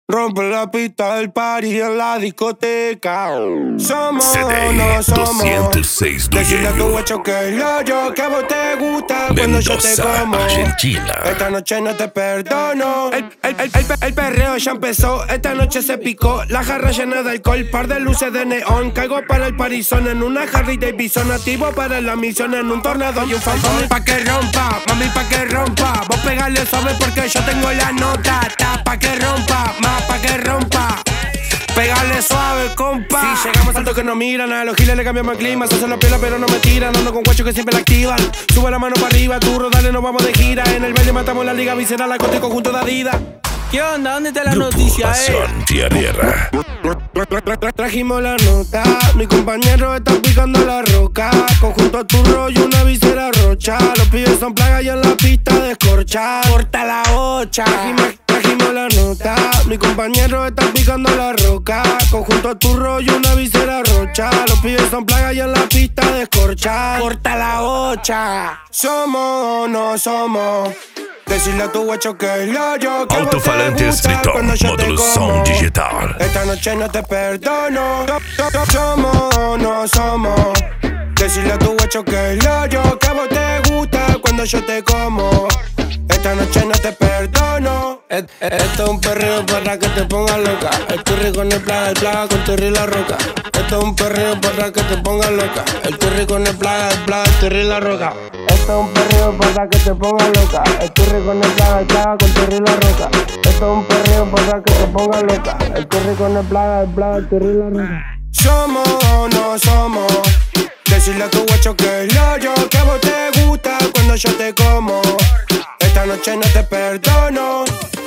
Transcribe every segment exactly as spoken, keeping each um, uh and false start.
Rompe la pista del party en la discoteca. Somos, C D no somos. doscientos seis Decirle a tu Dueño. guacho que lo yo, que a vos te gusta cuando yo te Mendoza, como. Argentina. Esta noche no te perdono. El, el, el, el, el perreo ya empezó. Esta noche se picó. La jarra llena de alcohol, par de luces de neón. Caigo para el parizón en una Harley Davidson. Activo para la misión en un tornado y un fanfón. Mami pa' que rompa, mami pa' que rompa. Vos pegale suave porque yo tengo la nota. Ta pa' que rompa, más pa' que rompa. Pégale suave, compa. Si llegamos alto que no miran, a los giles le cambiamos el clima. Se hacen la piola pero no me tiran. Ando con guachos que siempre la activan. Sube la mano para arriba, turro, dale, nos vamos de gira. En el baile matamos la liga visceral, la corte y conjunto de Adidas. ¿Qué onda? ¿Dónde está la Grupo noticia, eh? Pasión Tierra. Trajimos la nota, mi compañero está picando la roca. Conjunto turro y una visera rocha. Los pibes son plagas y en la pista descorcha. Corta la ocha. Trajimos, trajimos la nota, mi compañero está picando la roca. Conjunto turro y una visera rocha. Los pibes son plagas y en la pista descorcha. Corta la ocha. Somos o no somos. Decirle a tu guacho que lo yo, que a vos te Alto-falante gusta escritor, cuando yo te módulo como. sound digital. Esta noche no te perdono. Somos o no somos. Decirle a tu guacho que lo yo, que a vos te gusta cuando yo te como. Esta noche no te perdono. Et- et- Esto es un perreo para que te pongas loca. El turri con el plaga, el plaga con turri y la roca. Esto es un perreo para que te pongas loca. El turri con el plaga, el plaga, el turri y la roca. Esto es un perreo para que te pongas loca. El turri con el plaga, el plaga con turri y la roca. Esto es un perreo para que te pongas loca. El turri con el plaga, el plaga, el turri y la roca. Somos o no somos. Decirle a tu guacho que lo yo, que a vos te gusta cuando yo te como. Esta noche no te perdono.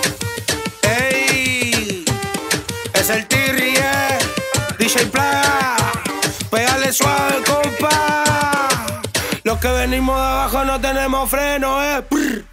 Ey, es el Tirri, eh. D J Plaga, pégale suave, compa. Los que venimos de abajo no tenemos freno, eh. Brr.